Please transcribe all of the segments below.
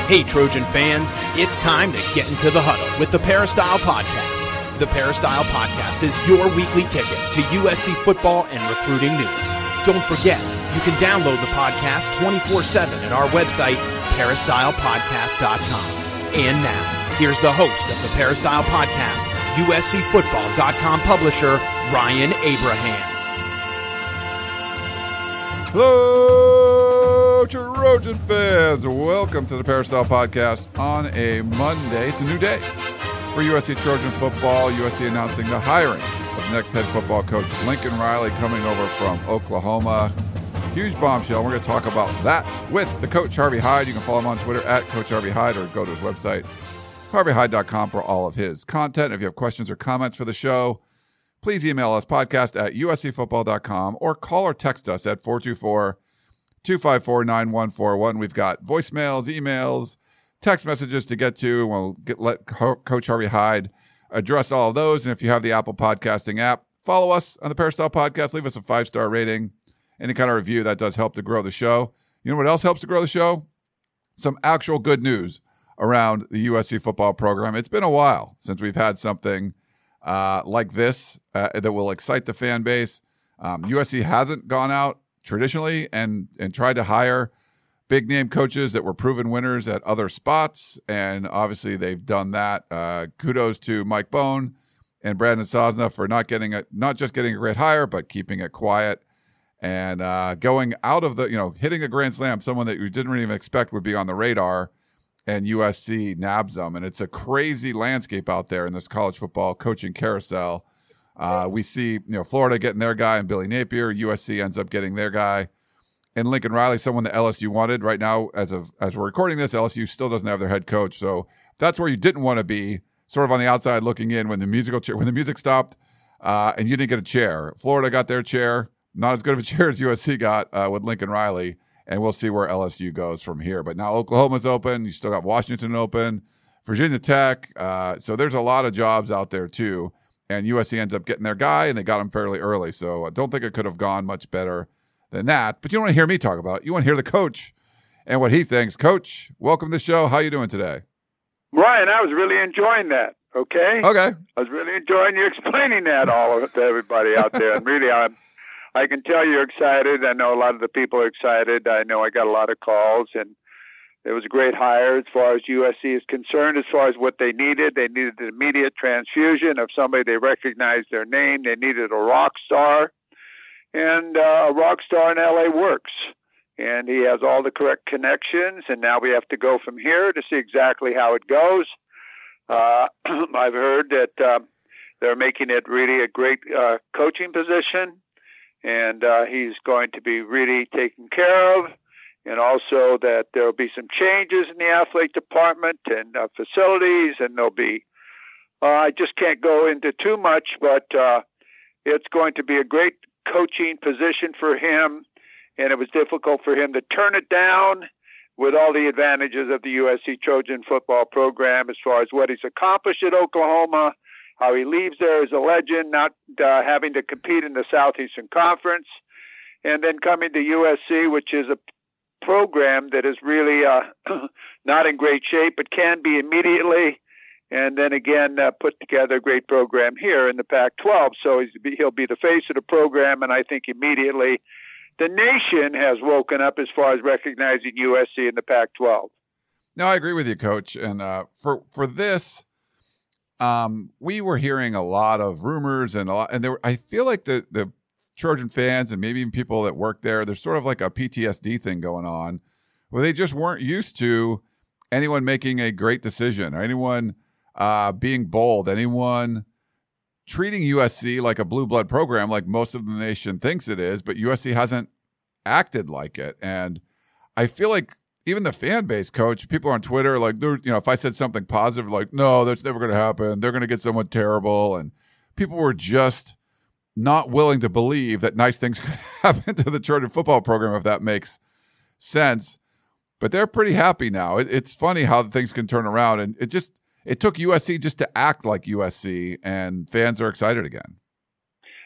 Hey, Trojan fans, it's time to get into the huddle with the Peristyle Podcast. The Peristyle Podcast is your weekly ticket to USC football and recruiting news. Don't forget, you can download the podcast 24/7 at our website, peristylepodcast.com. And now, here's the host of the Peristyle Podcast, USCFootball.com publisher, Ryan Abraham. Hello, Trojan fans. Welcome to the Peristyle Podcast on a Monday. It's a new day for USC Trojan football. USC announcing the hiring of next head football coach Lincoln Riley coming over from Oklahoma. Huge bombshell. We're going to talk about that with the coach, Harvey Hyde. You can follow him on Twitter at Coach Harvey Hyde or go to his website, harveyhyde.com, for all of his content. If you have questions or comments for the show, please email us, podcast at uscfootball.com, or call or text us at 424-254-9141. We've got voicemails, emails, text messages to get to. We'll let Coach Harvey Hyde address all of those. And if you have the Apple Podcasting app, follow us on the Peristyle Podcast. Leave us a 5-star rating. Any kind of review, that does help to grow the show. You know what else helps to grow the show? Some actual good news around the USC football program. It's been a while since we've had something like this that will excite the fan base. USC hasn't gone out traditionally and tried to hire big name coaches that were proven winners at other spots, and obviously they've done that. Kudos to Mike Bone and Brandon Sosna for not just getting a great hire, but keeping it quiet and going out of hitting a grand slam, someone that you didn't even expect would be on the radar. And USC nabs them. And it's a crazy landscape out there in this college football coaching carousel. We see, Florida getting their guy and Billy Napier. USC ends up getting their guy. And Lincoln Riley, someone that LSU wanted. Right now, as we're recording this, LSU still doesn't have their head coach. So that's where you didn't want to be, sort of on the outside looking in when the music stopped and you didn't get a chair. Florida got their chair. Not as good of a chair as USC got with Lincoln Riley. And we'll see where LSU goes from here. But now Oklahoma's open. You still got Washington open, Virginia Tech. So there's a lot of jobs out there, too. And USC ends up getting their guy, and they got him fairly early. So I don't think it could have gone much better than that. But you don't want to hear me talk about it. You want to hear the coach and what he thinks. Coach, welcome to the show. How you doing today? Ryan, I was really enjoying that, okay? Okay. I was really enjoying you explaining that to everybody out there. And really, I can tell you're excited. I know a lot of the people are excited. I know I got a lot of calls, and it was a great hire as far as USC is concerned, as far as what they needed. They needed an immediate transfusion of somebody they recognized their name. They needed a rock star, and a rock star in LA works. And he has all the correct connections, and now we have to go from here to see exactly how it goes. I've heard that they're making it really a great coaching position. And he's going to be really taken care of, and also that there will be some changes in the athlete department and facilities, and there'll be, I just can't go into too much, but it's going to be a great coaching position for him, and it was difficult for him to turn it down with all the advantages of the USC Trojan football program as far as what he's accomplished at Oklahoma, how he leaves there as a legend, not having to compete in the Southeastern Conference, and then coming to USC, which is a program that is really not in great shape, but can be immediately, and then again put together a great program here in the Pac-12. So he'll be the face of the program, and I think immediately the nation has woken up as far as recognizing USC in the Pac-12. No, I agree with you, Coach. And for this, we were hearing a lot of rumors and I feel like the Trojan fans and maybe even people that work there's sort of like a PTSD thing going on where they just weren't used to anyone making a great decision or anyone being bold, anyone treating USC like a blue blood program like most of the nation thinks it is, but USC hasn't acted like it. And I feel like even the fan base, Coach, people on Twitter, like, if I said something positive, like, no, that's never going to happen. They're going to get someone terrible. And people were just not willing to believe that nice things could happen to the Trojan football program, if that makes sense. But they're pretty happy now. It's funny how things can turn around. And it took USC just to act like USC, and fans are excited again.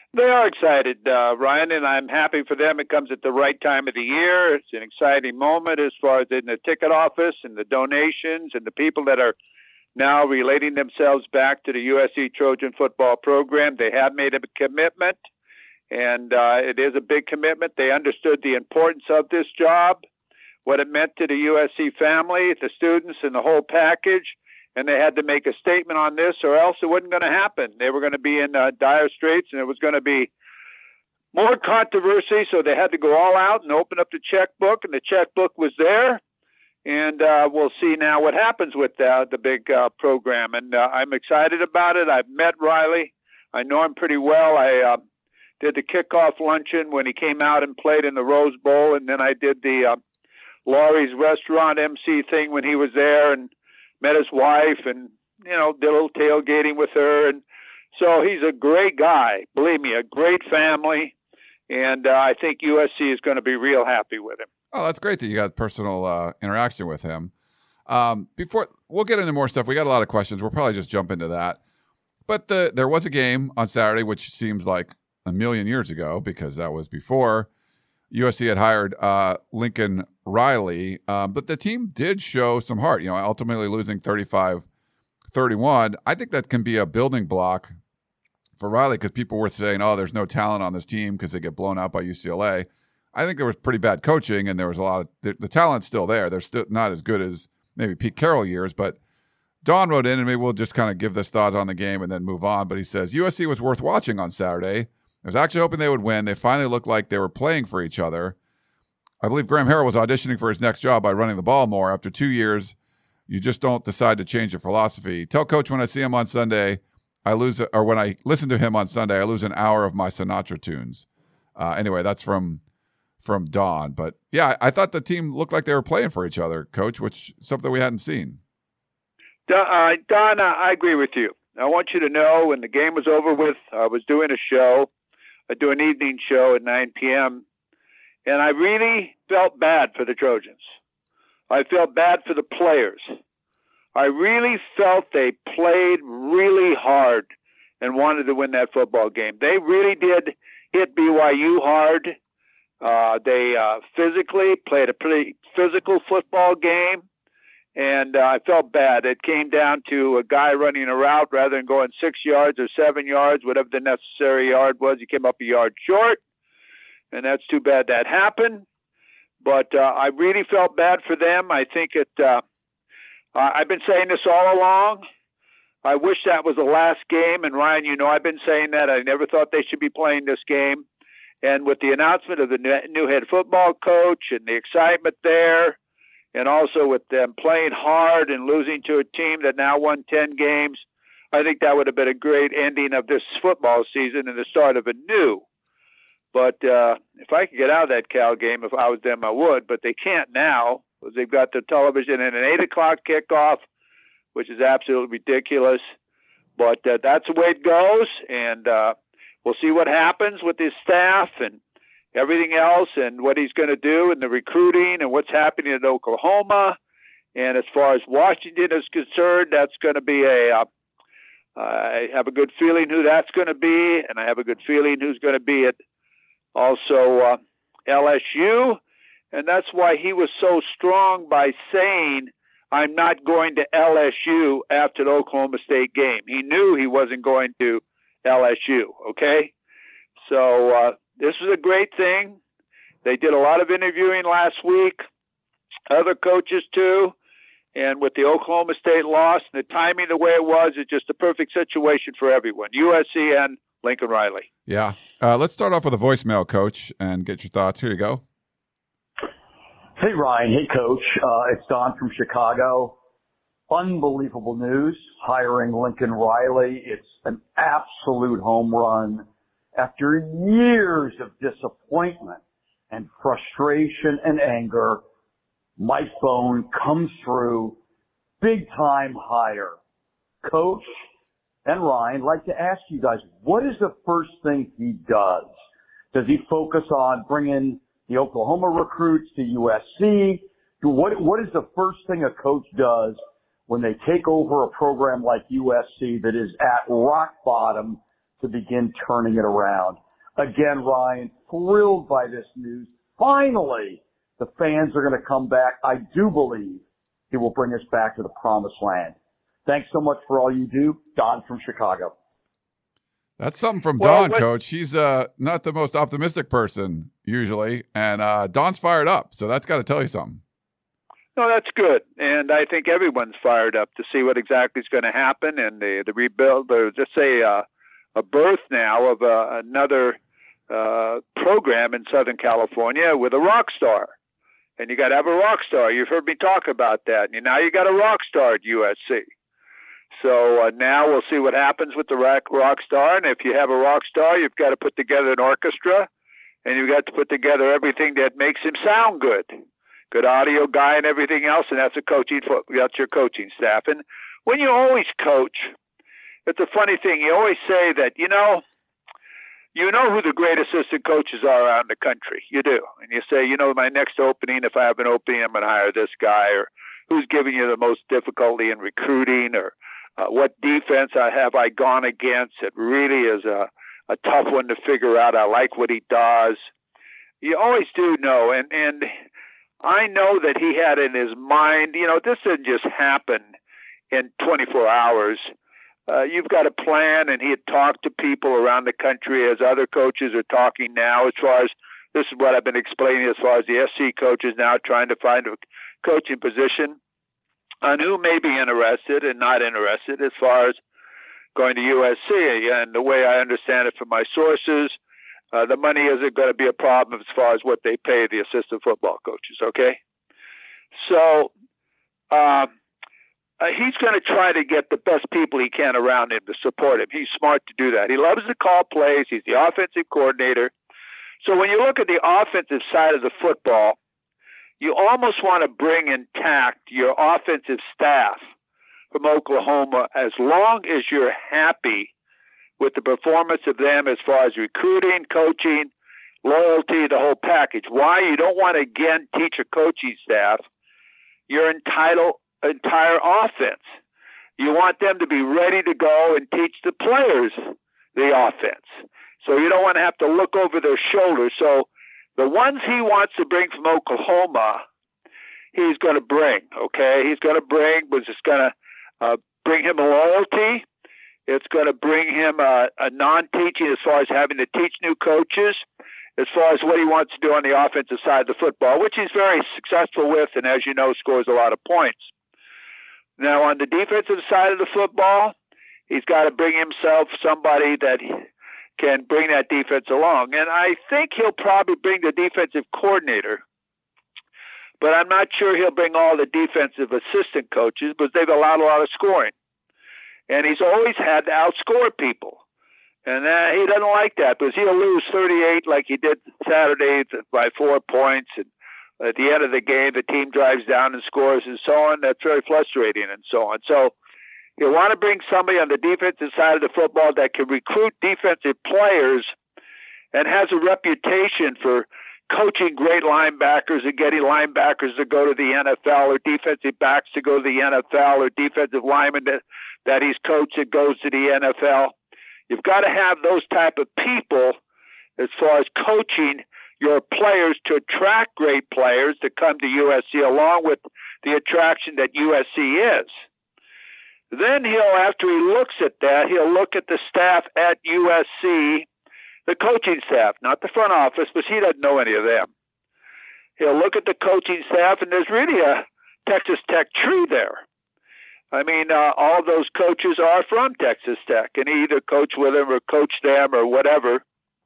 They are excited, Ryan, and I'm happy for them. It comes at the right time of the year. It's an exciting moment as far as in the ticket office and the donations and the people that are now relating themselves back to the USC Trojan football program. They have made a commitment, and it is a big commitment. They understood the importance of this job, what it meant to the USC family, the students, and the whole package. And they had to make a statement on this, or else it wasn't going to happen. They were going to be in dire straits, and it was going to be more controversy. So they had to go all out and open up the checkbook, and the checkbook was there. And we'll see now what happens with the big program. And I'm excited about it. I've met Riley. I know him pretty well. I did the kickoff luncheon when he came out and played in the Rose Bowl, and then I did the Laurie's Restaurant MC thing when he was there, and met his wife and, did a little tailgating with her. And so he's a great guy, believe me, a great family. And I think USC is going to be real happy with him. Oh, that's great that you got personal interaction with him. Before we'll get into more stuff, we got a lot of questions. We'll probably just jump into that. But there was a game on Saturday, which seems like a million years ago because that was before USC had hired Lincoln Riley, but the team did show some heart, ultimately losing 35-31. I think that can be a building block for Riley because people were saying, there's no talent on this team because they get blown out by UCLA. I think there was pretty bad coaching, and there was a lot of the talent's still there. They're still not as good as maybe Pete Carroll years, but Don wrote in, and maybe we'll just kind of give this thought on the game and then move on. But he says, USC was worth watching on Saturday. I was actually hoping they would win. They finally looked like they were playing for each other. I believe Graham Harrell was auditioning for his next job by running the ball more. After 2 years, you just don't decide to change your philosophy. Tell Coach when I see him on Sunday, when I listen to him on Sunday, I lose an hour of my Sinatra tunes. Anyway, that's from Don. But yeah, I thought the team looked like they were playing for each other, Coach, which is something we hadn't seen. Don, I agree with you. I want you to know when the game was over with, I was doing a show. I do an evening show at 9 p.m., and I really felt bad for the Trojans. I felt bad for the players. I really felt they played really hard and wanted to win that football game. They really did hit BYU hard. They physically played a pretty physical football game, and I felt bad. It came down to a guy running a route rather than going 6 yards or 7 yards, whatever the necessary yard was. He came up a yard short, and that's too bad that happened. But I really felt bad for them. I think I've been saying this all along. I wish that was the last game. And Ryan, I've been saying that. I never thought they should be playing this game. And with the announcement of the new head football coach and the excitement there, and also with them playing hard and losing to a team that now won 10 games, I think that would have been a great ending of this football season and the start of a new. But if I could get out of that Cal game, if I was them, I would. But they can't now because they've got the television and an 8 o'clock kickoff, which is absolutely ridiculous. But that's the way it goes, and we'll see what happens with his staff and everything else and what he's going to do and the recruiting and what's happening in Oklahoma. And as far as Washington is concerned, that's going to be I have a good feeling who that's going to be, and I have a good feeling who's going to be at also LSU. And that's why he was so strong by saying, I'm not going to LSU after the Oklahoma State game. He knew he wasn't going to LSU, okay? So this was a great thing. They did a lot of interviewing last week, other coaches too. And with the Oklahoma State loss and the timing the way it was, it's just a perfect situation for everyone, USC and Lincoln Riley. Yeah. Let's start off with a voicemail, Coach, and get your thoughts. Here you go. Hey, Ryan. Hey, Coach. It's Don from Chicago. Unbelievable news, hiring Lincoln Riley. It's an absolute home run. After years of disappointment and frustration and anger, Mike Bohn comes through, big-time hire. Coach and Ryan, I'd like to ask you guys, what is the first thing he does? Does he focus on bringing the Oklahoma recruits to USC? What is the first thing a coach does when they take over a program like USC that is at rock bottom to begin turning it around. Again, Ryan, thrilled by this news. Finally, the fans are going to come back. I do believe he will bring us back to the promised land. Thanks so much for all you do. Don from Chicago. That's something from Don, Coach. She's not the most optimistic person usually, and Don's fired up, so that's got to tell you something. No, that's good, and I think everyone's fired up to see what exactly is going to happen, and the rebuild, or just say a birth now of another program in Southern California with a rock star. And you got to have a rock star. You've heard me talk about that. And now you got a rock star at USC. So now we'll see what happens with the rock star. And if you have a rock star, you've got to put together an orchestra, and you've got to put together everything that makes him sound good. Good audio guy and everything else, and that's your coaching staff. And when you always coach, it's a funny thing. You always say that, you know who the great assistant coaches are around the country. You do. And you say, my next opening, if I have an opening, I'm going to hire this guy, or who's giving you the most difficulty in recruiting, or what defense have I gone against. It really is a tough one to figure out. I like what he does. You always do know. And I know that he had in his mind, this didn't just happen in 24 hours. You've got a plan, and he had talked to people around the country as other coaches are talking now, as far as this is what I've been explaining, as far as the SC coaches now trying to find a coaching position on who may be interested and not interested as far as going to USC. And the way I understand it from my sources, the money isn't going to be a problem as far as what they pay the assistant football coaches, okay? So he's going to try to get the best people he can around him to support him. He's smart to do that. He loves to call plays. He's the offensive coordinator. So when you look at the offensive side of the football, you almost want to bring intact your offensive staff from Oklahoma as long as you're happy with the performance of them as far as recruiting, coaching, loyalty, the whole package. Why? You don't want to, again, teach a coaching staff your entire offense. You want them to be ready to go and teach the players the offense. So you don't want to have to look over their shoulders. So the ones he wants to bring from Oklahoma, he's going to bring, okay? He's going to bring, was just going to bring him a loyalty. It's going to bring him a non-teaching as far as having to teach new coaches, as far as what he wants to do on the offensive side of the football, which he's very successful with, and as you know, scores a lot of points. Now, on the defensive side of the football, he's got to bring himself somebody that can bring that defense along. And I think he'll probably bring the defensive coordinator, but I'm not sure he'll bring all the defensive assistant coaches because they've allowed a lot of scoring. And he's always had to outscore people. And he doesn't like that because he'll lose 38 like he did Saturday by 4 points. And at the end of the game, the team drives down and scores and so on. That's very frustrating and so on. So you want to bring somebody on the defensive side of the football that can recruit defensive players and has a reputation for coaching great linebackers and getting linebackers to go to the NFL, or defensive backs to go to the NFL, or defensive linemen that he's coached that goes to the NFL. You've got to have those type of people as far as coaching your players to attract great players to come to USC, along with the attraction that USC is. Then after he looks at that, he'll look at the staff at USC, the coaching staff, not the front office, because he doesn't know any of them. He'll look at the coaching staff, and there's really a Texas Tech tree there. I mean, all those coaches are from Texas Tech, and he either coach with them or coach them or whatever.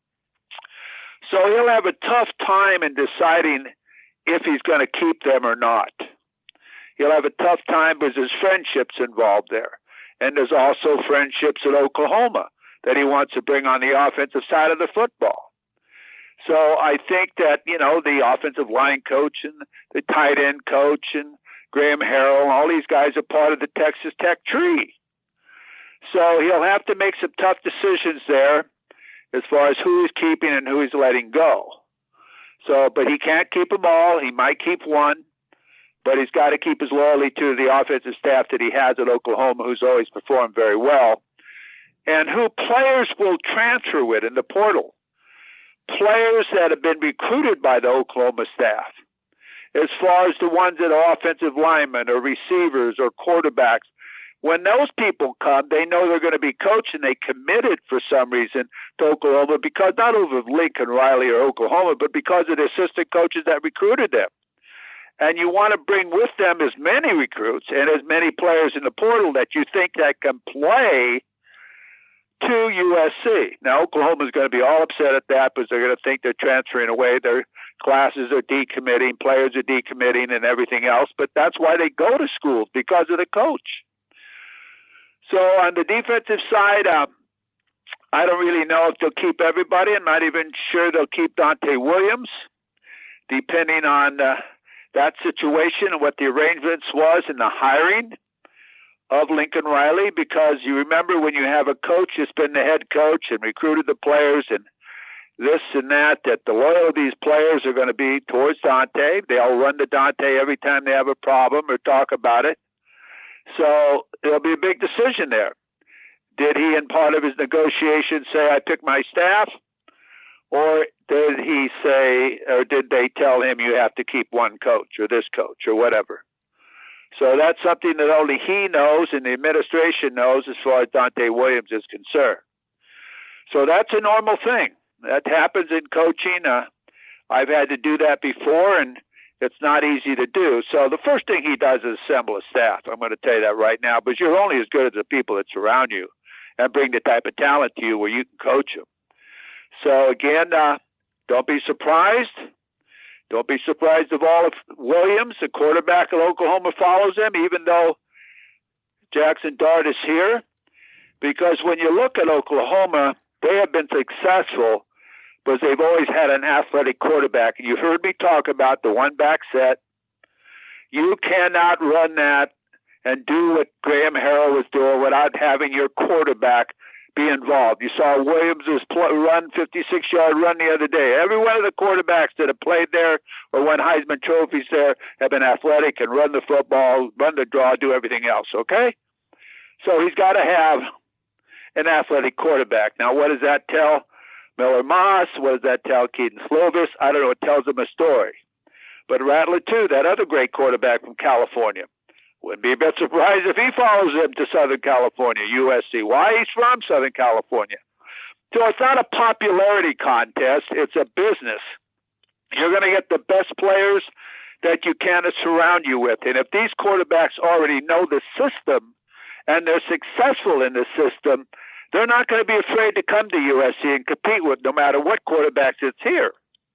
So he'll have a tough time in deciding if he's going to keep them or not. He'll have a tough time because there's friendships involved there. And there's also friendships at Oklahoma that he wants to bring on the offensive side of the football. So I think that, the offensive line coach and the tight end coach and Graham Harrell, all these guys are part of the Texas Tech tree. So he'll have to make some tough decisions there as far as who he's keeping and who he's letting go. So, but he can't keep them all. He might keep one, but he's got to keep his loyalty to the offensive staff that he has at Oklahoma, who's always performed very well. and who players will transfer with in the portal. Players that have been recruited by the Oklahoma staff, as far as the ones that are offensive linemen or receivers or quarterbacks. When those people come, they know they're going to be coached, and they committed for some reason to Oklahoma, because not over Lincoln Riley or Oklahoma, but because of the assistant coaches that recruited them. And you want to bring with them as many recruits and as many players in the portal that you think that can play to USC. Now, Oklahoma's going to be all upset at that because they're going to think they're transferring away. Their classes are decommitting, players are decommitting, and everything else. But that's why they go to schools, because of the coach. So on the defensive side, I don't really know if they'll keep everybody. I'm not even sure they'll keep Dante Williams, depending on that situation and what the arrangements was in the hiring of Lincoln Riley, because you remember when you have a coach that's been the head coach and recruited the players and this and that the loyalty of these players are going to be towards Dante. They'll run to Dante every time they have a problem or talk about it. So there'll be a big decision there. Did he, in part of his negotiation, say, I pick my staff? Or did he say, or did they tell him you have to keep one coach or this coach or whatever? So that's something that only he knows and the administration knows as far as Dante Williams is concerned. So that's a normal thing. That happens in coaching. I've had to do that before, and it's not easy to do. So the first thing he does is assemble a staff. I'm going to tell you that right now, because you're only as good as the people that surround you and bring the type of talent to you where you can coach them. So again, don't be surprised. Don't be surprised if all of Williams, the quarterback at Oklahoma, follows him, even though Jackson Dart is here. Because when you look at Oklahoma, they have been successful because they've always had an athletic quarterback. And you heard me talk about the one-back set. You cannot run that and do what Graham Harrell was doing without having your quarterback be involved. You saw Williams' run, 56-yard run the other day. Every one of the quarterbacks that have played there or won Heisman trophies there have been athletic and run the football, run the draw, do everything else, okay? So he's got to have an athletic quarterback. Now, what does that tell Miller Moss? What does that tell Keaton Slovis? I don't know. It tells them a story. But Rattler, too, that other great quarterback from California, wouldn't be a bit surprised if he follows him to Southern California, USC. Why? He's from Southern California. So it's not a popularity contest. It's a business. You're going to get the best players that you can surround you with. And if these quarterbacks already know the system and they're successful in the system, they're not going to be afraid to come to USC and compete with no matter what quarterbacks it's here.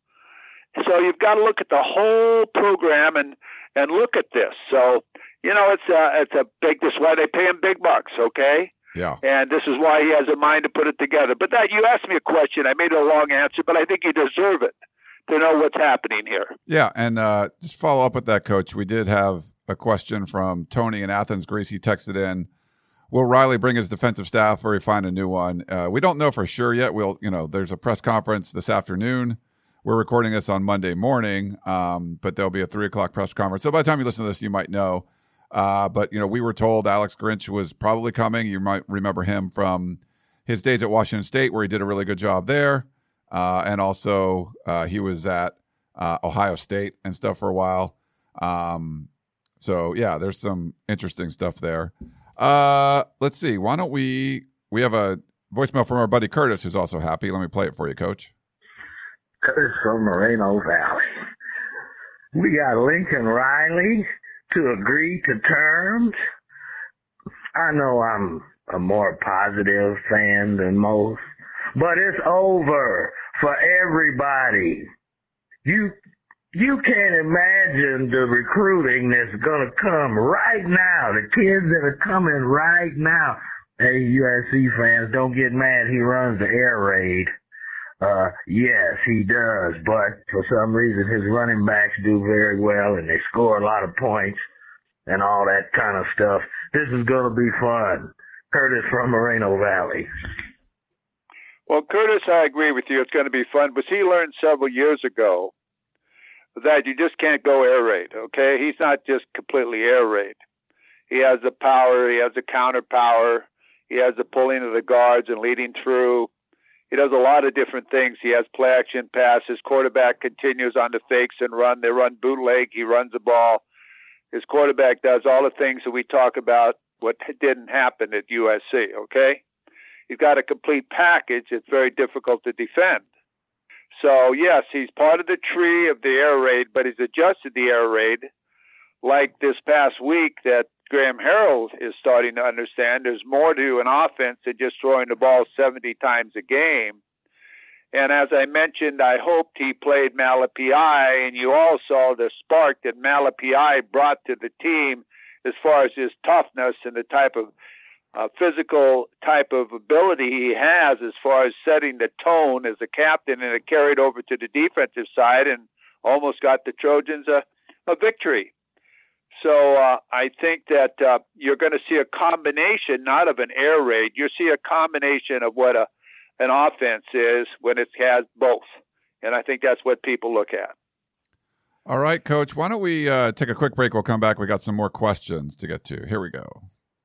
So you've got to look at the whole program and look at this. So, you know, it's a big, this is why they pay him big bucks, okay? Yeah. And this is why he has a mind to put it together. But that, you asked me a question. I made a long answer, but I think you deserve it to know what's happening here. Yeah, and just follow up with that, Coach. We did have a question from Tony in Athens. Greece, he texted in, will Riley bring his defensive staff or he find a new one? We don't know for sure yet. There's a press conference this afternoon. We're recording this on Monday morning, but there'll be a 3:00 press conference. So by the time you listen to this, you might know. But, we were told Alex Grinch was probably coming. You might remember him from his days at Washington State, where he did a really good job there. And also he was at Ohio State and stuff for a while. So, yeah, there's some interesting stuff there. Let's see. Why don't we have a voicemail from our buddy Curtis, who's also happy. Let me play it for you, Coach. Curtis from Moreno Valley. We got Lincoln Riley to agree to terms. I know I'm a more positive fan than most, but it's over for everybody. You can't imagine the recruiting that's going to come right now, the kids that are coming right now. Hey, USC fans, don't get mad. He runs the air raid. Yes, he does, but for some reason his running backs do very well and they score a lot of points and all that kind of stuff. This is going to be fun. Curtis from Moreno Valley. Well, Curtis, I agree with you. It's going to be fun, but he learned several years ago that you just can't go air raid, okay? He's not just completely air raid. He has the power. He has the counter power. He has the pulling of the guards and leading through. He does a lot of different things. He has play action passes. Quarterback continues on the fakes and run. They run bootleg. He runs the ball. His quarterback does all the things that we talk about, what didn't happen at USC, okay? He's got a complete package. It's very difficult to defend. So, yes, he's part of the tree of the air raid, but he's adjusted the air raid like this past week that Graham Harrell is starting to understand. There's more to an offense than just throwing the ball 70 times a game. And as I mentioned, I hoped he played Malapai, and you all saw the spark that Malapai brought to the team as far as his toughness and the type of physical type of ability he has as far as setting the tone as a captain, and it carried over to the defensive side and almost got the Trojans a victory. So I think that you're going to see a combination, not of an air raid. You'll see a combination of what an offense is when it has both. And I think that's what people look at. All right, Coach, why don't we take a quick break? We'll come back. We got some more questions to get to. Here we go.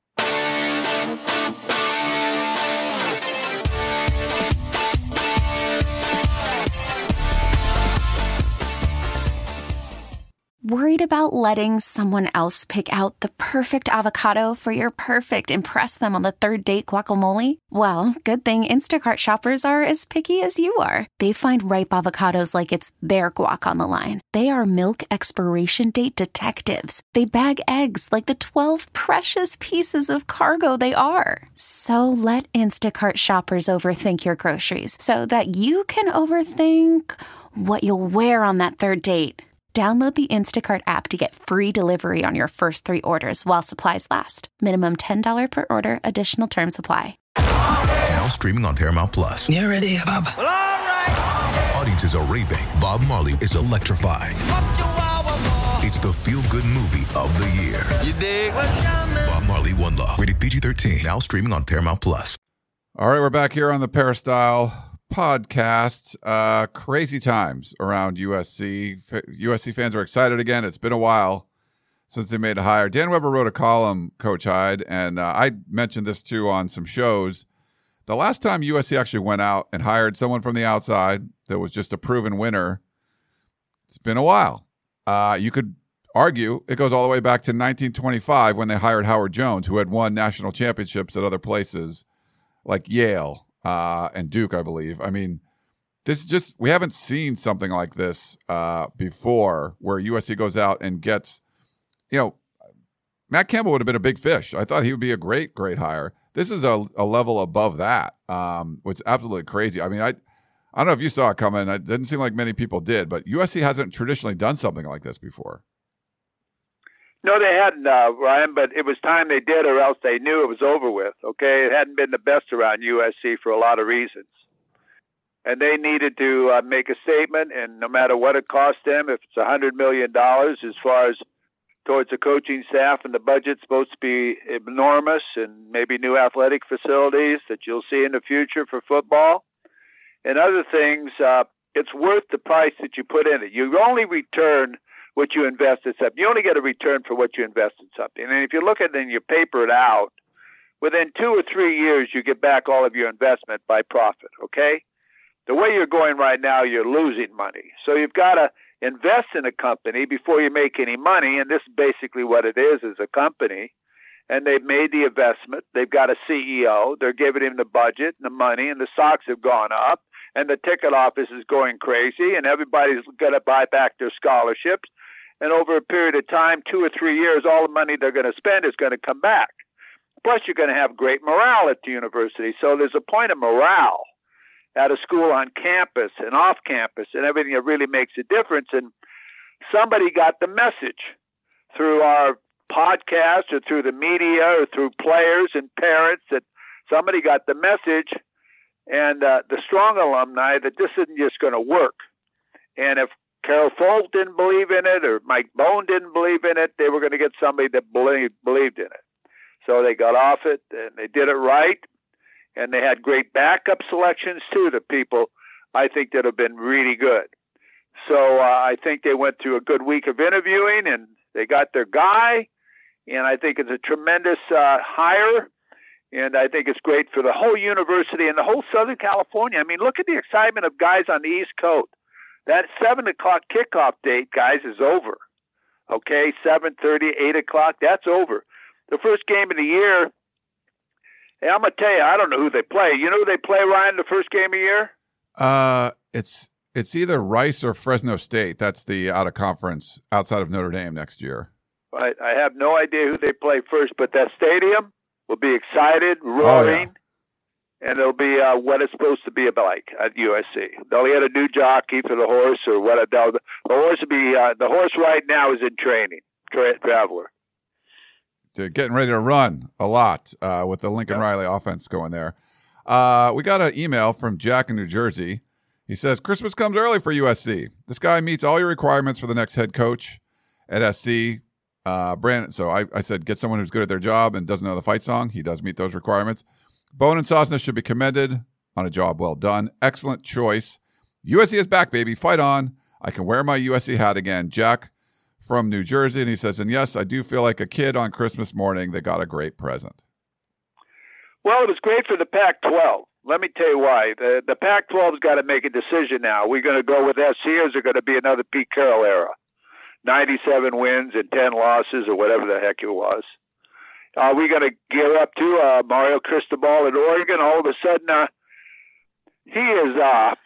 Worried about letting someone else pick out the perfect avocado for your perfect impress them on the third date guacamole? Well, good thing Instacart shoppers are as picky as you are. They find ripe avocados like it's their guac on the line. They are milk expiration date detectives. They bag eggs like the 12 precious pieces of cargo they are. So let Instacart shoppers overthink your groceries so that you can overthink what you'll wear on that third date. Download the Instacart app to get free delivery on your first 3 orders while supplies last. Minimum $10 per order. Additional terms apply. Now streaming on Paramount Plus. You ready, Bob? Well, all right. Audiences are raving. Bob Marley is electrifying. It's the feel-good movie of the year. You dig? Bob Marley, One Love. Rated PG-13. Now streaming on Paramount Plus. All right, we're back here on the Peristyle podcast. Crazy times around USC. USC fans are excited again. It's been a while since they made a hire. Dan Weber wrote a column, Coach Hyde, and I mentioned this too on some shows. The last time USC actually went out and hired someone from the outside that was just a proven winner, it's been a while. You could argue it goes all the way back to 1925 when they hired Howard Jones, who had won national championships at other places like Yale and Duke, I believe. I mean, we haven't seen something like this before, where USC goes out and gets, Matt Campbell would have been a big fish. I thought he would be a great hire. This is a level above that, which is absolutely crazy. I mean, I don't know if you saw it coming. It didn't seem like many people did, but USC hasn't traditionally done something like this before. No, they hadn't, Ryan, but it was time they did, or else they knew it was over with, okay? It hadn't been the best around USC for a lot of reasons. And they needed to make a statement, and no matter what it cost them, if it's $100 million as far as towards the coaching staff, and the budget's supposed to be enormous, and maybe new athletic facilities that you'll see in the future for football, and other things, it's worth the price that you put in it. You only return what you invest in something. You only get a return for what you invest in something. And if you look at it and you paper it out, within 2 or 3 years, you get back all of your investment by profit, okay? The way you're going right now, you're losing money. So you've got to invest in a company before you make any money, and this is basically what it is a company. And they've made the investment. They've got a CEO. They're giving him the budget and the money, and the stocks have gone up, and the ticket office is going crazy, and everybody's going to buy back their scholarships. And over a period of time, 2 or 3 years, all the money they're going to spend is going to come back. Plus, you're going to have great morale at the university. So there's a point of morale at a school on campus and off campus and everything that really makes a difference. And somebody got the message through our podcast or through the media or through players and parents, that somebody got the message, and the strong alumni, that this isn't just going to work. And if Carol Folt didn't believe in it, or Mike Bone didn't believe in it, they were going to get somebody that believed in it. So they got off it, and they did it right, and they had great backup selections too, the people, I think, that have been really good. So I think they went through a good week of interviewing, and they got their guy, and I think it's a tremendous hire. And I think it's great for the whole university and the whole Southern California. I mean, look at the excitement of guys on the East Coast. That 7 o'clock kickoff date, guys, is over. Okay, 7:30, 8 o'clock, that's over. The first game of the year, hey, I'm going to tell you, I don't know who they play. You know who they play, Ryan, the first game of the year? It's either Rice or Fresno State. That's the out-of-conference outside of Notre Dame next year. I have no idea who they play first, but that stadium will be excited, roaring, and it'll be what it's supposed to be like at USC. They'll get a new jockey for the horse, or what? The horse will be the horse right now is in training. Traveler. They're getting ready to run a lot with the Lincoln Riley offense going there. We got an email from Jack in New Jersey. He says, Christmas comes early for USC. This guy meets all your requirements for the next head coach at SC. Brandon, so I said, get someone who's good at their job and doesn't know the fight song. He does meet those requirements. Bone and sauceness should be commended on a job well done. Excellent choice. USC is back, baby. Fight on. I can wear my USC hat again. Jack from New Jersey. And he says, and yes, I do feel like a kid on Christmas morning that got a great present. Well, it was great for the Pac-12. Let me tell you why. The Pac-12's got to make a decision now. Are we going to go with SC, or is it going to be another Pete Carroll era? 97 wins and 10 losses, or whatever the heck it was. Are we going to gear up to Mario Cristobal at Oregon? All of a sudden, he is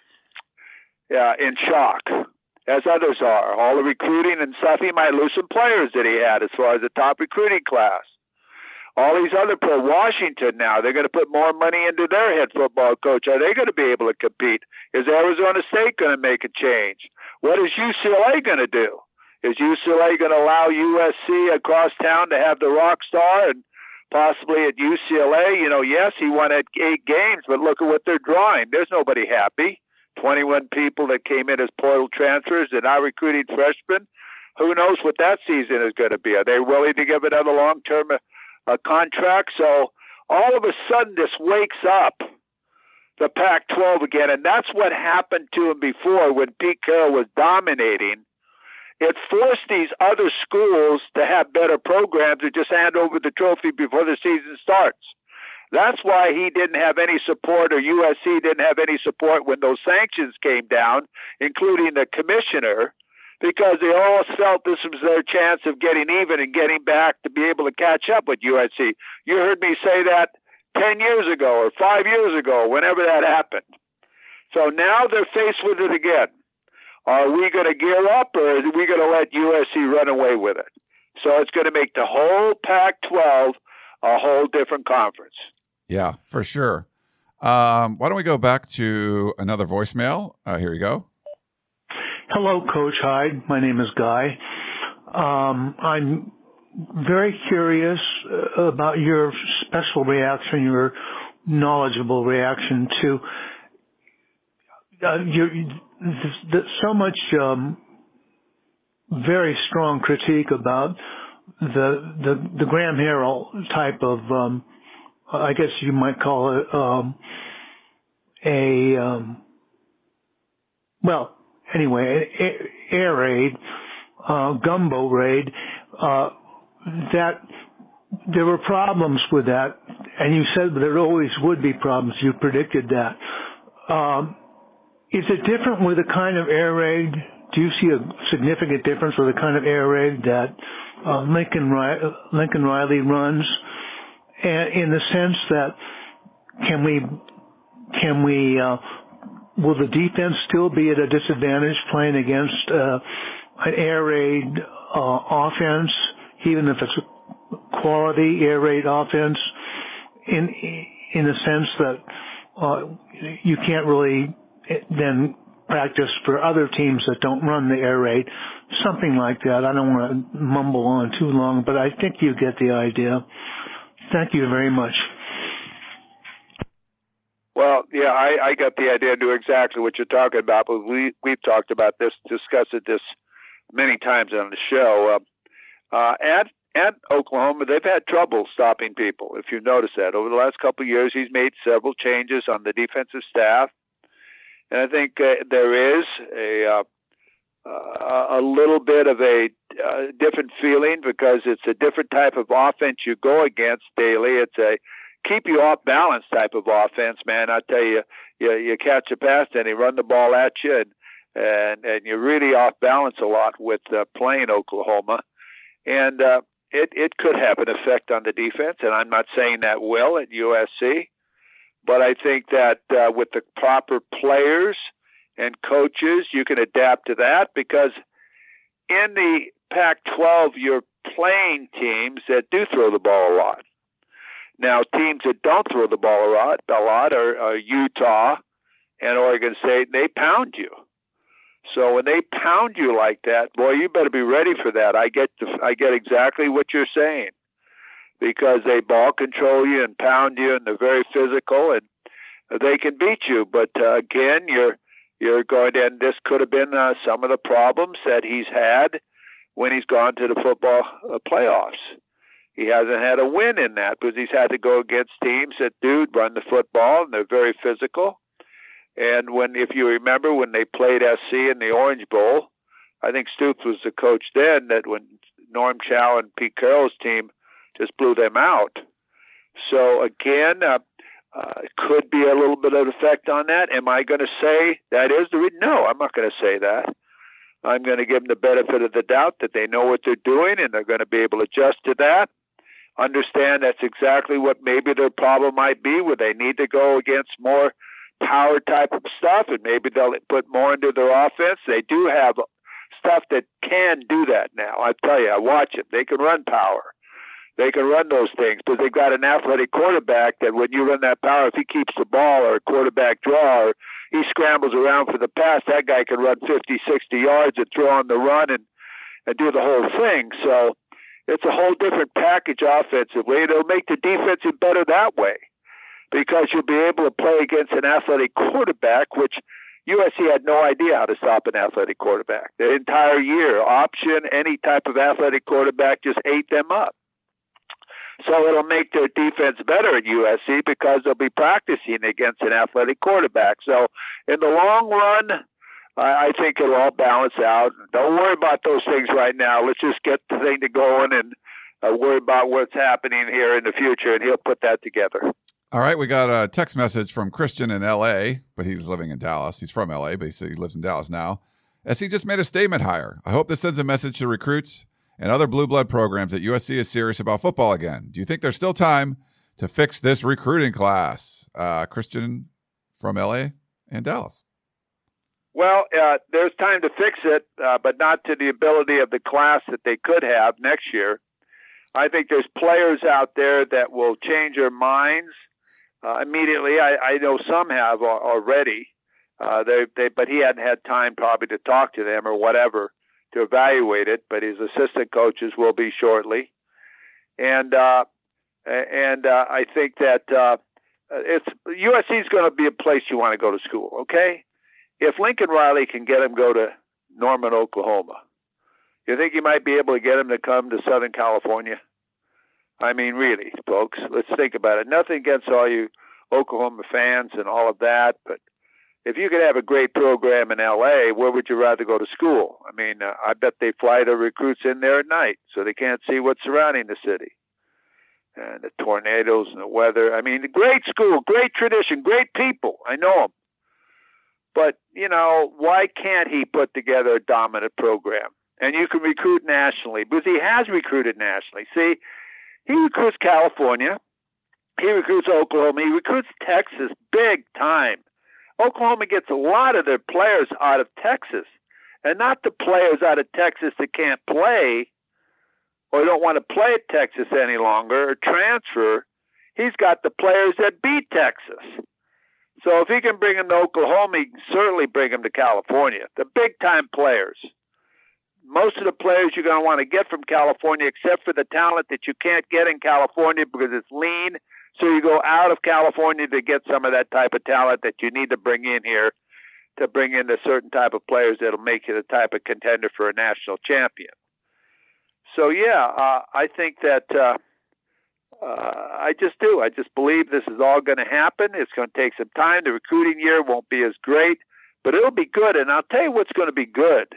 in shock, as others are. All the recruiting and stuff, he might lose some players that he had as far as the top recruiting class. All these other Washington now, they're going to put more money into their head football coach. Are they going to be able to compete? Is Arizona State going to make a change? What is UCLA going to do? Is UCLA going to allow USC across town to have the rock star and possibly at UCLA? You know, yes, he won at 8 games, but look at what they're drawing. There's nobody happy. 21 people that came in as portal transfers and now recruiting freshmen. Who knows what that season is going to be? Are they willing to give another long-term contract? So all of a sudden this wakes up the Pac-12 again, and that's what happened to him before when Pete Carroll was dominating. It forced these other schools to have better programs and just hand over the trophy before the season starts. That's why he didn't have any support, or USC didn't have any support when those sanctions came down, including the commissioner, because they all felt this was their chance of getting even and getting back to be able to catch up with USC. You heard me say that 10 years ago or 5 years ago, whenever that happened. So now they're faced with it again. Are we going to gear up, or are we going to let USC run away with it? So it's going to make the whole Pac-12 a whole different conference. Yeah, for sure. Why don't we go back to another voicemail? Here we go. Hello, Coach Hyde. My name is Guy. I'm very curious about your special reaction, your knowledgeable reaction to so much very strong critique about the Graham Harrell type of, I guess you might call it air raid, gumbo raid, that there were problems with that, and you said that there always would be problems. You predicted that. Is it different with the kind of air raid? Do you see a significant difference with the kind of air raid that Lincoln Riley runs, and in the sense that will the defense still be at a disadvantage playing against an air raid offense, even if it's a quality air raid offense, in the sense that you can't really then practice for other teams that don't run the air raid, something like that. I don't want to mumble on too long, but I think you get the idea. Thank you very much. Well, yeah, I got the idea to do exactly what you're talking about, but we've talked about this, discussed this many times on the show. At Oklahoma, they've had trouble stopping people, if you notice that. Over the last couple of years, he's made several changes on the defensive staff. And I think there is a little bit of a different feeling because it's a different type of offense you go against daily. It's a keep you off balance type of offense, man. I tell you, you catch a pass and they run the ball at you, and you're really off balance a lot with playing Oklahoma, and it could have an effect on the defense. And I'm not saying that will at USC, but I think that with the proper players and coaches, you can adapt to that, because in the Pac-12, you're playing teams that do throw the ball a lot. Now, teams that don't throw the ball a lot are Utah and Oregon State. They pound you. So when they pound you like that, boy, you better be ready for that. I get exactly what you're saying, because they ball control you and pound you, and they're very physical, and they can beat you. But again, you're going to, and this could have been some of the problems that he's had when he's gone to the football playoffs. He hasn't had a win in that because he's had to go against teams that do run the football, and they're very physical. And if you remember, when they played SC in the Orange Bowl, I think Stoops was the coach then, that when Norm Chow and Pete Carroll's team just blew them out. So again, it could be a little bit of effect on that. Am I going to say that is the reason? No, I'm not going to say that. I'm going to give them the benefit of the doubt that they know what they're doing and they're going to be able to adjust to that. Understand that's exactly what maybe their problem might be, where they need to go against more power type of stuff, and maybe they'll put more into their offense. They do have stuff that can do that now. I tell you, I watch it. They can run power. They can run those things because they've got an athletic quarterback that when you run that power, if he keeps the ball or a quarterback draw or he scrambles around for the pass, that guy can run 50, 60 yards and throw on the run and do the whole thing. So it's a whole different package offensively. It'll make the defense better that way, because you'll be able to play against an athletic quarterback, which USC had no idea how to stop an athletic quarterback. The entire year, option, any type of athletic quarterback just ate them up. So it'll make their defense better at USC because they'll be practicing against an athletic quarterback. So in the long run, I think it'll all balance out. Don't worry about those things right now. Let's just get the thing to going and worry about what's happening here in the future, and he'll put that together. All right, we got a text message from Christian in L.A., but he's living in Dallas. He's from L.A., but he lives in Dallas now. SC just made a statement hire. I hope this sends a message to recruits and other blue blood programs that USC is serious about football again. Do you think there's still time to fix this recruiting class? Christian from L.A. and Dallas. Well, there's time to fix it, but not to the ability of the class that they could have next year. I think there's players out there that will change their minds immediately. I know some have already, but he hadn't had time probably to talk to them or whatever to evaluate it. But his assistant coaches will be shortly, and I think that USC is going to be a place you want to go to school. Okay, if Lincoln Riley can get him go to Norman, Oklahoma, you think you might be able to get him to come to Southern California? I mean, really, folks, let's think about it. Nothing against all you Oklahoma fans and all of that, but if you could have a great program in L.A., where would you rather go to school? I mean, I bet they fly the recruits in there at night so they can't see what's surrounding the city. And the tornadoes and the weather. I mean, great school, great tradition, great people. I know them. But, why can't he put together a dominant program? And you can recruit nationally, because he has recruited nationally. See, he recruits California. He recruits Oklahoma. He recruits Texas big time. Oklahoma gets a lot of their players out of Texas, and not the players out of Texas that can't play or don't want to play at Texas any longer or transfer. He's got the players that beat Texas. So if he can bring them to Oklahoma, he can certainly bring them to California. The big-time players. Most of the players you're going to want to get from California, except for the talent that you can't get in California because it's lean. So you go out of California to get some of that type of talent that you need to bring in here to bring in a certain type of players that'll make you the type of contender for a national champion. So, I think that I just do. I just believe this is all going to happen. It's going to take some time. The recruiting year won't be as great, but it'll be good. And I'll tell you what's going to be good.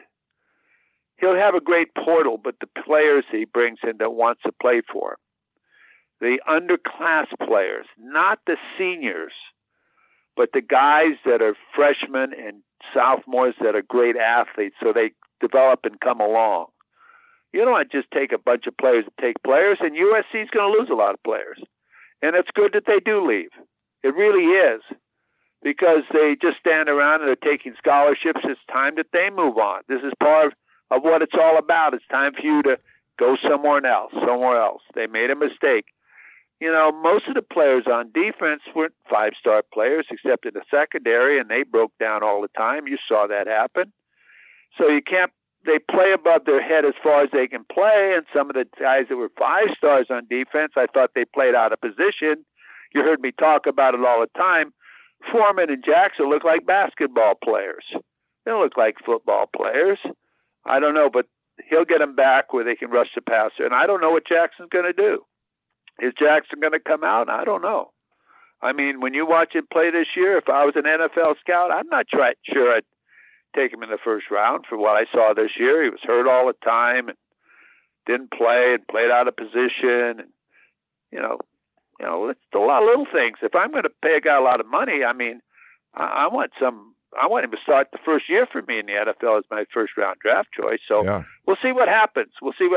He'll have a great portal, but the players he brings in that wants to play for him. the underclass players, not the seniors, but the guys that are freshmen and sophomores that are great athletes, so they develop and come along. You don't just take a bunch of players to take players, and USC is going to lose a lot of players. And it's good that they do leave. It really is, because they just stand around and they're taking scholarships. It's time that they move on. This is part of what it's all about. It's time for you to go somewhere else. They made a mistake. You know, most of the players on defense weren't five-star players except in the secondary, and they broke down all the time. You saw that happen. So they play above their head as far as they can play, and some of the guys that were five stars on defense, I thought they played out of position. You heard me talk about it all the time. Foreman and Jackson look like basketball players. They don't look like football players. I don't know, but he'll get them back where they can rush the passer, and I don't know what Jackson's going to do. Is Jackson going to come out? I don't know. I mean, when you watch him play this year, if I was an NFL scout, I'm not sure I'd take him in the first round for what I saw this year. He was hurt all the time and didn't play and played out of position. And, you know, it's a lot of little things. If I'm going to pay a guy a lot of money, I mean, I want him to start the first year for me in the NFL as my first round draft choice. So We'll see what happens.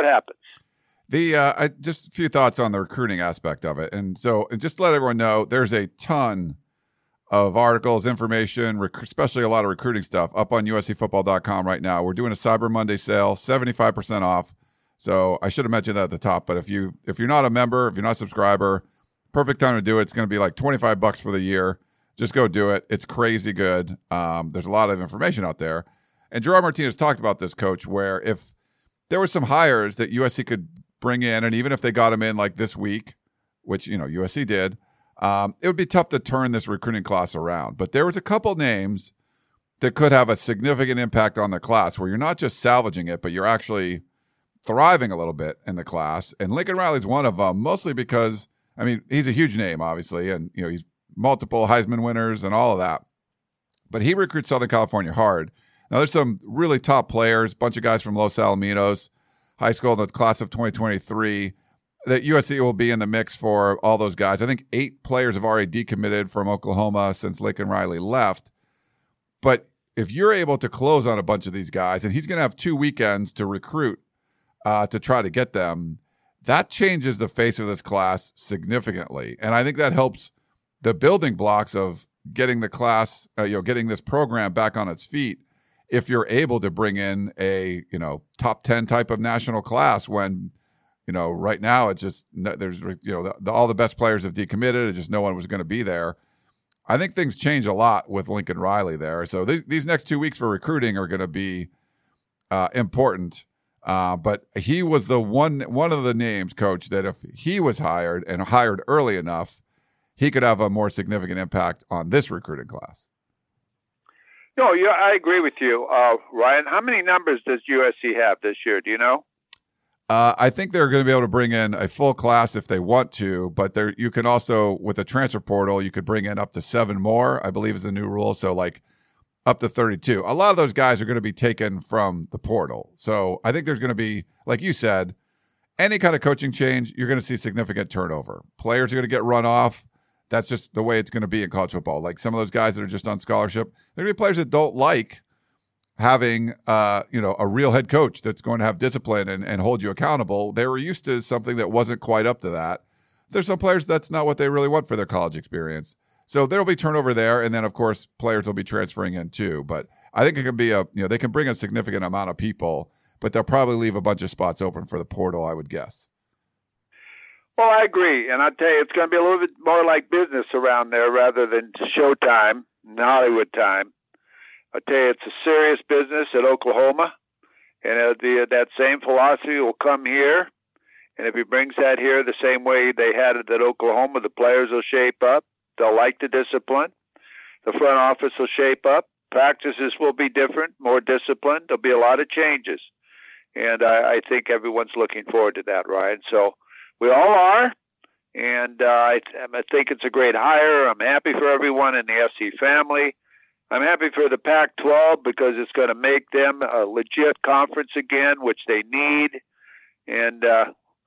Just a few thoughts on the recruiting aspect of it. And just to let everyone know, there's a ton of articles, information, especially a lot of recruiting stuff up on USCfootball.com right now. We're doing a Cyber Monday sale, 75% off. So I should have mentioned that at the top, but if you're not a member, if you're not a subscriber, perfect time to do it. It's going to be like $25 for the year. Just go do it. It's crazy good. There's a lot of information out there. And Gerard Martinez talked about this, Coach, where if there were some hires that USC could bring in, and even if they got them in like this week, which, USC did, it would be tough to turn this recruiting class around. But there was a couple names that could have a significant impact on the class where you're not just salvaging it, but you're actually thriving a little bit in the class. And Lincoln Riley's one of them, mostly because, I mean, he's a huge name, obviously, and, he's multiple Heisman winners and all of that. But he recruits Southern California hard. Now, there's some really top players, a bunch of guys from Los Alamitos High School in the class of 2023 that USC will be in the mix for all those guys. I think 8 players have already decommitted from Oklahoma since Lincoln Riley left. But if you're able to close on a bunch of these guys, and he's going to have 2 weekends to recruit to try to get them, that changes the face of this class significantly. And I think that helps the building blocks of getting the class, getting this program back on its feet. If you're able to bring in a, top 10 type of national class when, right now it's just, there's, all the best players have decommitted. It's just no one was going to be there. I think things change a lot with Lincoln Riley there. So these next 2 weeks for recruiting are going to be important. But he was the one of the names, Coach, that if he was hired and hired early enough, he could have a more significant impact on this recruiting class. No, I agree with you, Ryan. How many numbers does USC have this year? Do you know? I think they're going to be able to bring in a full class if they want to, but you can also, with the transfer portal, you could bring in up to 7 more, I believe is the new rule. So like up to 32. A lot of those guys are going to be taken from the portal. So I think there's going to be, like you said, any kind of coaching change, you're going to see significant turnover. Players are going to get run off. That's just the way it's going to be in college football. Like some of those guys that are just on scholarship, there are going to be players that don't like having, a real head coach that's going to have discipline and hold you accountable. They were used to something that wasn't quite up to that. There's some players that's not what they really want for their college experience. So there'll be turnover there. And then, of course, players will be transferring in too. But I think it can be they can bring a significant amount of people, but they'll probably leave a bunch of spots open for the portal, I would guess. Well, I agree. And I'll tell you, it's going to be a little bit more like business around there rather than Showtime and Hollywood time. I'll tell you, it's a serious business at Oklahoma. And that same philosophy will come here. And if he brings that here the same way they had it at Oklahoma, the players will shape up. They'll like the discipline. The front office will shape up. Practices will be different, more disciplined. There'll be a lot of changes. And I think everyone's looking forward to that, Ryan. So we all are. And I think it's a great hire. I'm happy for everyone in the SC family. I'm happy for the Pac-12 because it's going to make them a legit conference again, which they need. And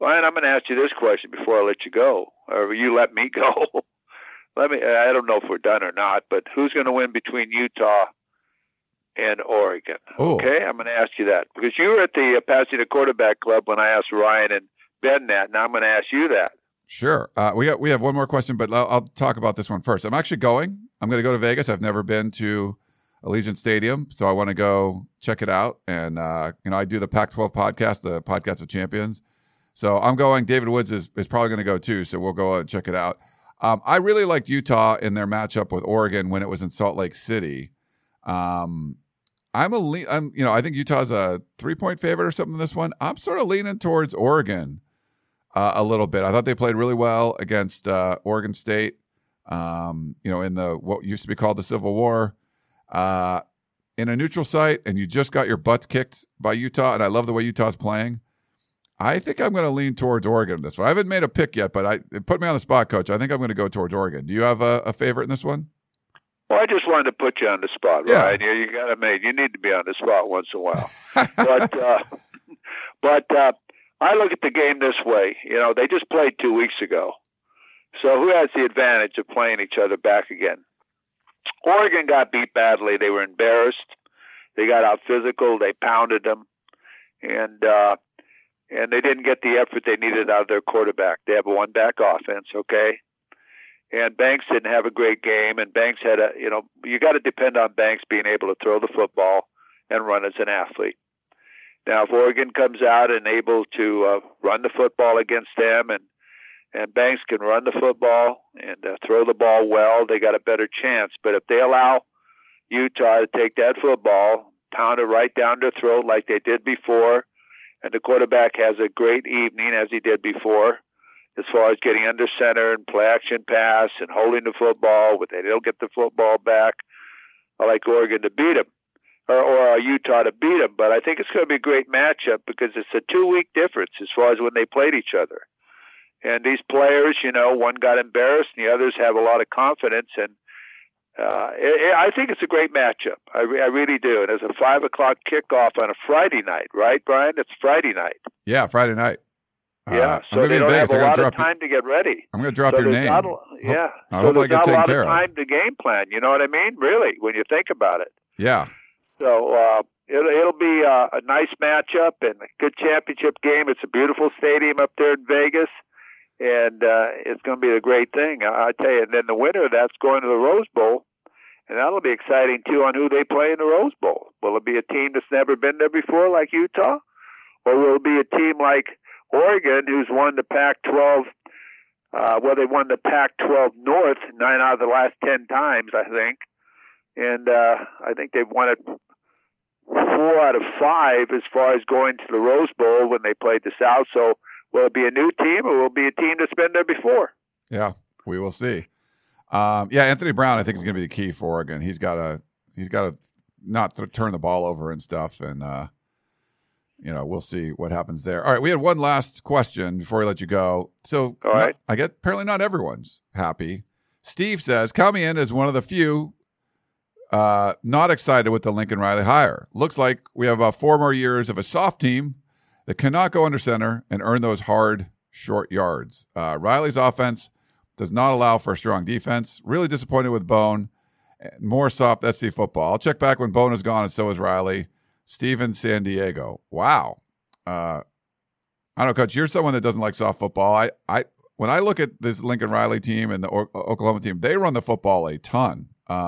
Ryan, I'm going to ask you this question before I let you go, or you let me go. I don't know if we're done or not, but who's going to win between Utah and Oregon? Ooh. Okay, I'm going to ask you that because you were at the Pasadena Quarterback Club when I asked Ryan and Ben that. Now I'm going to ask you that. Sure. We have one more question, but I'll talk about this one first. I'm actually going. I'm going to go to Vegas. I've never been to Allegiant Stadium, so I want to go check it out. And I do the Pac-12 podcast, the Podcast of Champions. So I'm going. David Woods is probably going to go too, so we'll go and check it out. I really liked Utah in their matchup with Oregon when it was in Salt Lake City. I think Utah's a 3-point favorite or something in this one. I'm sort of leaning towards Oregon a little bit. I thought they played really well against Oregon State. In the what used to be called the Civil War, in a neutral site, and you just got your butts kicked by Utah. And I love the way Utah's playing. I think I'm going to lean towards Oregon in this one. I haven't made a pick yet, but it put me on the spot, Coach. I think I'm going to go towards Oregon. Do you have a favorite in this one? Well, I just wanted to put you on the spot, yeah. Right? You got to you need to be on the spot once in a while. But I look at the game this way. They just played 2 weeks ago. So who has the advantage of playing each other back again? Oregon got beat badly. They were embarrassed. They got out physical. They pounded them. And they didn't get the effort they needed out of their quarterback. They have a one-back offense, okay? And Banks didn't have a great game, and Banks had you got to depend on Banks being able to throw the football and run as an athlete. Now, if Oregon comes out and able to run the football against them, and Banks can run the football and throw the ball well, they got a better chance. But if they allow Utah to take that football, pound it right down their throat like they did before, and the quarterback has a great evening as he did before, as far as getting under center and play action pass and holding the football, but they'll get the football back. I like Oregon to beat them, or Utah to beat them. But I think it's going to be a great matchup because it's a 2-week difference as far as when they played each other. And these players, one got embarrassed and the others have a lot of confidence. And I think it's a great matchup. I really do. And it's a 5 o'clock kickoff on a Friday night, right, Brian? It's Friday night. Yeah, Friday night. Yeah, so they don't have a lot of time to get ready. I'm going to drop your name. I hope I get taken care of. There's not a lot of time to game plan. You know what I mean? Really, when you think about it. Yeah. So it'll be a nice matchup and a good championship game. It's a beautiful stadium up there in Vegas, and it's going to be a great thing. I tell you. And then the winner that's going to the Rose Bowl, and that'll be exciting too on who they play in the Rose Bowl. Will it be a team that's never been there before, like Utah, or will it be a team like Oregon, who's won the Pac-12, they won the Pac-12 North 9 out of the last 10 times, I think. And I think they've won it 4 out of 5 as far as going to the Rose Bowl when they played the South. So will it be a new team or will it be a team that's been there before? Yeah, we will see. Anthony Brown, I think, is going to be the key for Oregon. He's got to not turn the ball over and stuff, and we'll see what happens there. All right, we had one last question before we let you go. So, all right. I get apparently not everyone's happy. Steve says, count me in as one of the few not excited with the Lincoln Riley hire. Looks like we have about 4 more years of a soft team that cannot go under center and earn those hard, short yards. Riley's offense does not allow for a strong defense. Really disappointed with Bone. More soft SC football. I'll check back when Bone is gone, and so is Riley. Steven San Diego. Wow. I don't know, Coach, you're someone that doesn't like soft football. When I look at this Lincoln Riley team and the Oklahoma team, they run the football a ton.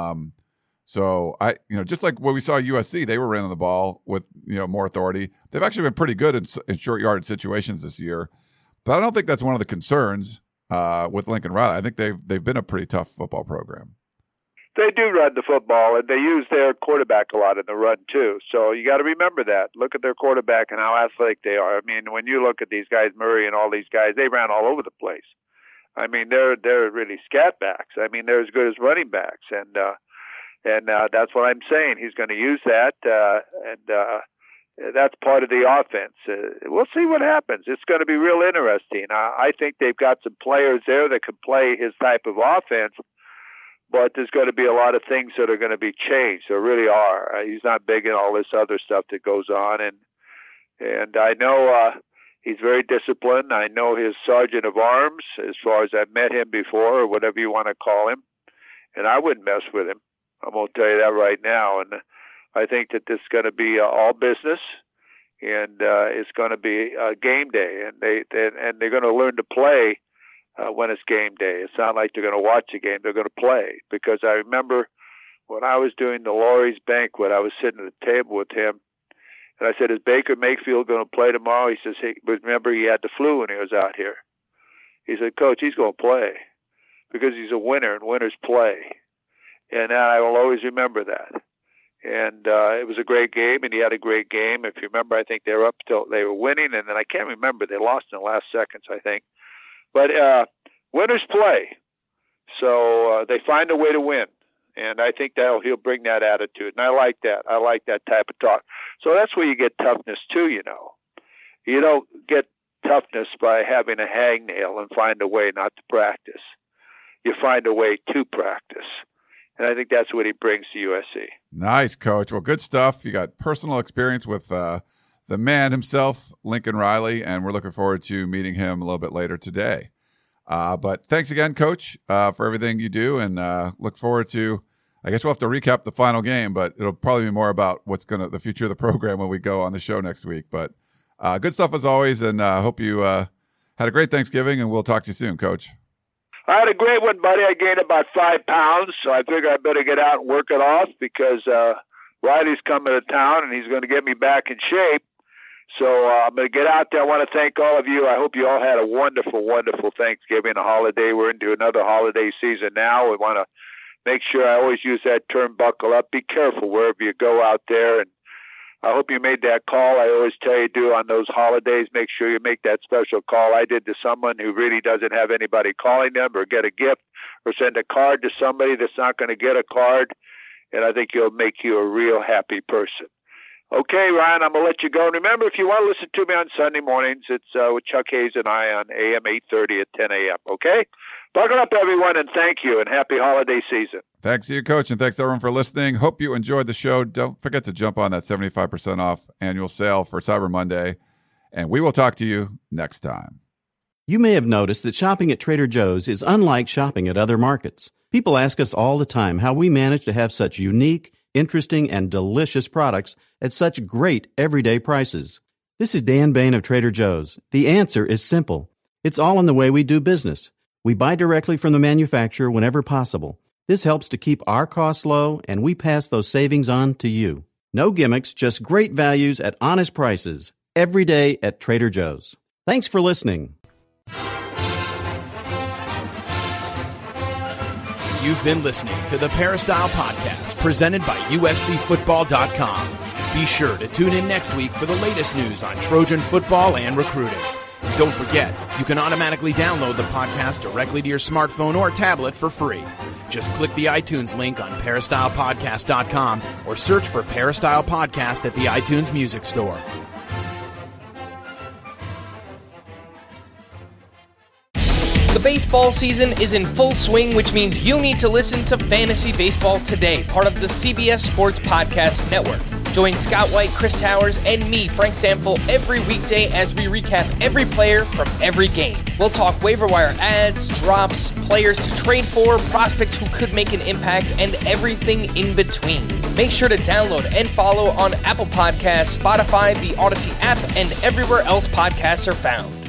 So just like what we saw at USC, they were running the ball with, more authority. They've actually been pretty good in short yardage situations this year, but I don't think that's one of the concerns with Lincoln Riley. I think they've been a pretty tough football program. They do run the football, and they use their quarterback a lot in the run, too. So you got to remember that. Look at their quarterback and how athletic they are. I mean, when you look at these guys, Murray and all these guys, they ran all over the place. I mean, they're really scat backs. I mean, they're as good as running backs. And that's what I'm saying. He's going to use that, and that's part of the offense. We'll see what happens. It's going to be real interesting. I think they've got some players there that can play his type of offense, but there's going to be a lot of things that are going to be changed. There really are. He's not big in all this other stuff that goes on, and I know He's very disciplined. I know his sergeant of arms as far as I've met him before, or whatever you want to call him, and I wouldn't mess with him. I'm going to tell you that right now. And I think that this is going to be all business, and it's going to be game day, and they're going to learn to play when it's game day. It's not like they're going to watch a game; they're going to play. Because I remember when I was doing the Laurie's banquet, I was sitting at the table with him, and I said, "Is Baker Mayfield going to play tomorrow?" He says, "Hey, but remember he had the flu when he was out here." He said, "Coach, he's going to play because he's a winner, and winners play." And I will always remember that. And it was a great game, and he had a great game. If you remember, I think they were up till they were winning, and then I can't remember. They lost in the last seconds, I think. But winners play. So they find a way to win. And I think he'll bring that attitude. And I like that. I like that type of talk. So that's where you get toughness, too, you know. You don't get toughness by having a hangnail and find a way not to practice. You find a way to practice. And I think that's what he brings to USC. Nice, Coach. Well, good stuff. You got personal experience with the man himself, Lincoln Riley, and we're looking forward to meeting him a little bit later today. But thanks again, Coach, for everything you do, and look forward to, I guess we'll have to recap the final game, but it'll probably be more about the future of the program when we go on the show next week. But good stuff as always, and hope you had a great Thanksgiving, and we'll talk to you soon, Coach. I had a great one, buddy. I gained about 5 pounds, so I figure I better get out and work it off because Riley's coming to town, and he's going to get me back in shape. So I'm going to get out there. I want to thank all of you. I hope you all had a wonderful, wonderful Thanksgiving, a holiday. We're into another holiday season now. We want to make sure, I always use that term, buckle up. Be careful wherever you go out there, and I hope you made that call. I always tell you do on those holidays. Make sure you make that special call. I did to someone who really doesn't have anybody calling them or get a gift or send a card to somebody that's not going to get a card. And I think it'll make you a real happy person. Okay, Ryan, I'm going to let you go. And remember, if you want to listen to me on Sunday mornings, it's with Chuck Hayes and I on AM 830 at 10 a.m., okay? Buckle up, everyone, and thank you, and happy holiday season. Thanks to you, Coach, and thanks to everyone for listening. Hope you enjoyed the show. Don't forget to jump on that 75% off annual sale for Cyber Monday, and we will talk to you next time. You may have noticed that shopping at Trader Joe's is unlike shopping at other markets. People ask us all the time how we manage to have such unique, interesting, and delicious products at such great everyday prices. This is Dan Bain of Trader Joe's. The answer is simple. It's all in the way we do business. We buy directly from the manufacturer whenever possible. This helps to keep our costs low, and we pass those savings on to you. No gimmicks, just great values at honest prices. Every day at Trader Joe's. Thanks for listening. You've been listening to the Peristyle Podcast, presented by USCFootball.com. Be sure to tune in next week for the latest news on Trojan football and recruiting. Don't forget, you can automatically download the podcast directly to your smartphone or tablet for free. Just click the iTunes link on PeristylePodcast.com or search for Peristyle Podcast at the iTunes Music Store. The baseball season is in full swing, which means you need to listen to Fantasy Baseball Today, part of the CBS Sports Podcast Network. Join Scott White, Chris Towers, and me, Frank Stample, every weekday as we recap every player from every game. We'll talk waiver wire ads, drops, players to trade for, prospects who could make an impact, and everything in between. Make sure to download and follow on Apple Podcasts, Spotify, the Odyssey app, and everywhere else podcasts are found.